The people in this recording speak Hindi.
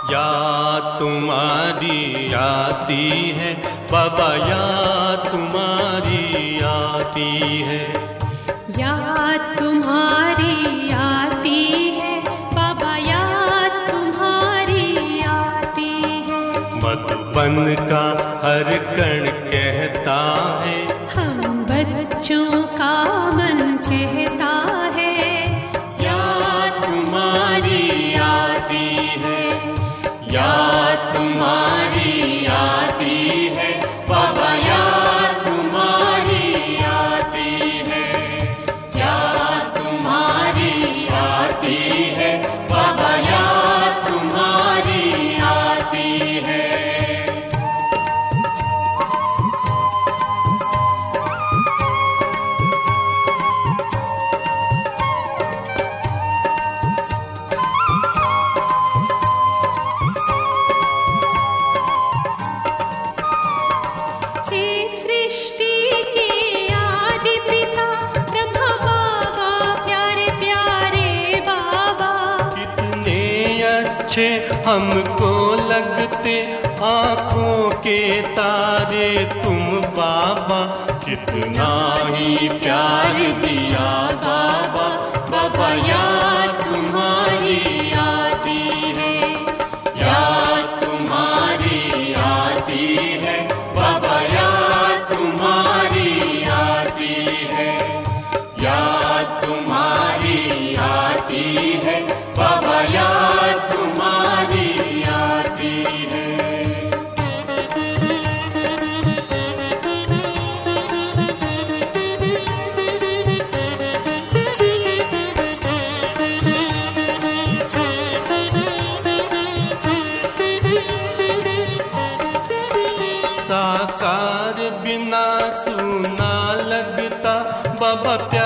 याद तुम्हारी आती है बाबा, याद तुम्हारी आती है। याद तुम्हारी आती है बाबा, याद तुम्हारी आती है। मधुबन का हर कण कहता है, हम बच्चों का मन कहता है, याद तुम्हारी आती है, याद तुम्हारी आती है बाबा, याद तुम्हारी आती है, याद तुम्हारी आती है बाबा, याद तुम्हारी आती है। हमको लगते आँखों के तारे तुम बाबा, कितना ही प्यार दिया बाबा, बाबा याद तुम्हारी आती है, याद तुम्हारी आती है बाबा, याद तुम्हारी आती है, याद तुम्हारी आती है बाबा, याद तुम्हारी आती है। साकार बिना सूना लगता बाबा,